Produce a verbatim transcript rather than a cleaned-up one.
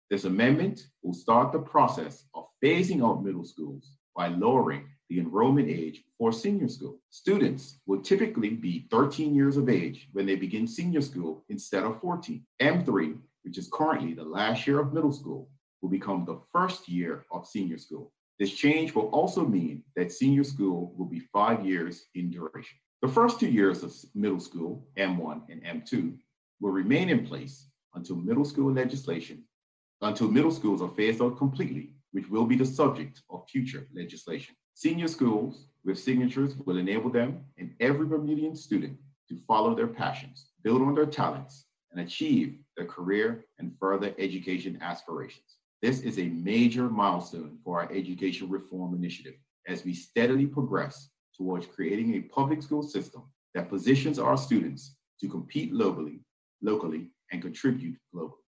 This amendment will start the process of phasing out middle schools by lowering the enrollment age for senior school. Students will typically be thirteen years of age when they begin senior school instead of fourteen. M three, which is currently the last year of middle school, will become the first year of senior school. This change will also mean that senior school will be five years in duration. The first two years of middle school, M one and M two, will remain in place until middle school legislation, until middle schools are phased out completely, which will be the subject of future legislation. Senior schools with signatures will enable them and every Bermudian student to follow their passions, build on their talents, and achieve their career and further education aspirations. This is a major milestone for our education reform initiative as we steadily progress towards creating a public school system that positions our students to compete locally, locally and contribute globally.